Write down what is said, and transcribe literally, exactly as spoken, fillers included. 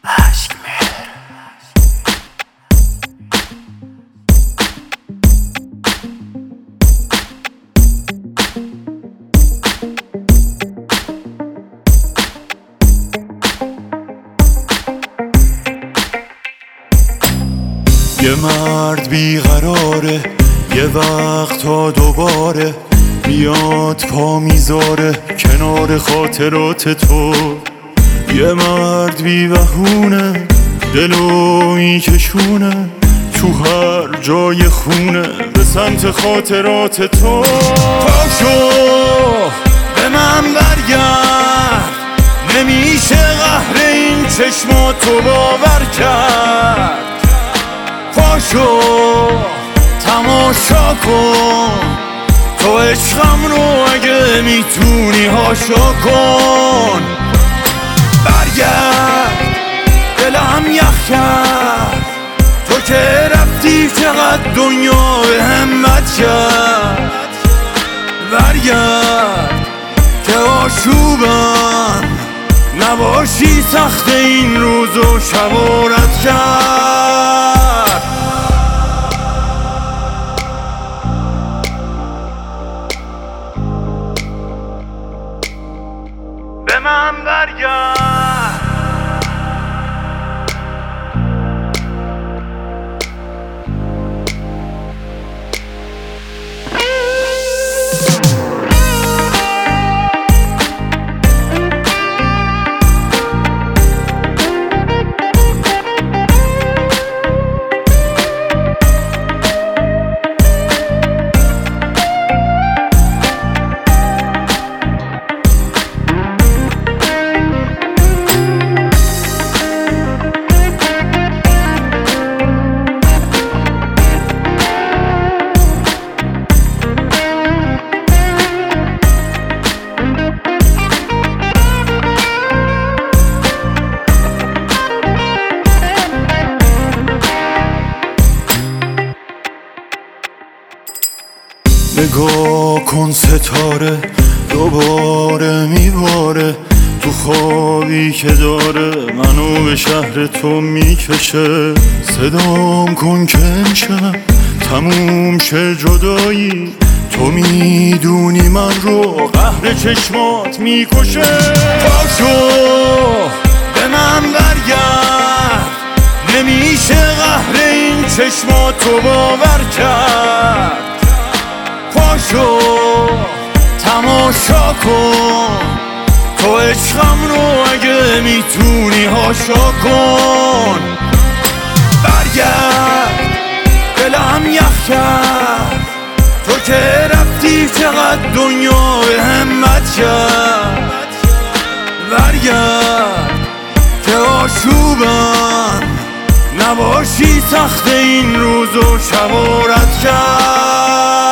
اشک مهر. یه مرد بیقراره، یه وقت تا دوباره میاد پا میذاره کنار خاطرات تو. یه مرد بیوهونه، دلو میکشونه تو هر جای خونه به سمت خاطرات تو. پاشو به من برگرد، نمیشه قهر این چشماتو باور کرد. پاشو تماشا کن تو عشقم رو، اگه میتونی هاشا کن. برگرد دلم یخ کرد، تو که رفتی چقدر دنیا به همت کرد. برگرد که آشوبم نباشی، سخت این روز و شبارت کرد. به من برگرد. نگاه کن ستاره دوباره میباره تو خوابی که داره منو به شهر تو میکشه. صدام کن که امشب تموم شه جدایی، تو میدونی من رو قهر چشمات میکشه. پاشو به من برگرد، نمیشه قهر این چشماتو باور کرد. پاشو تماشا کن تو عشقم رو، اگه میتونی هاشا کن. برگرد دلم یخ کرد، تو که رفتی چقدر دنیا به همت کرد. برگرد که آشوبم نباشی، سخت این روز و شبارت کرد.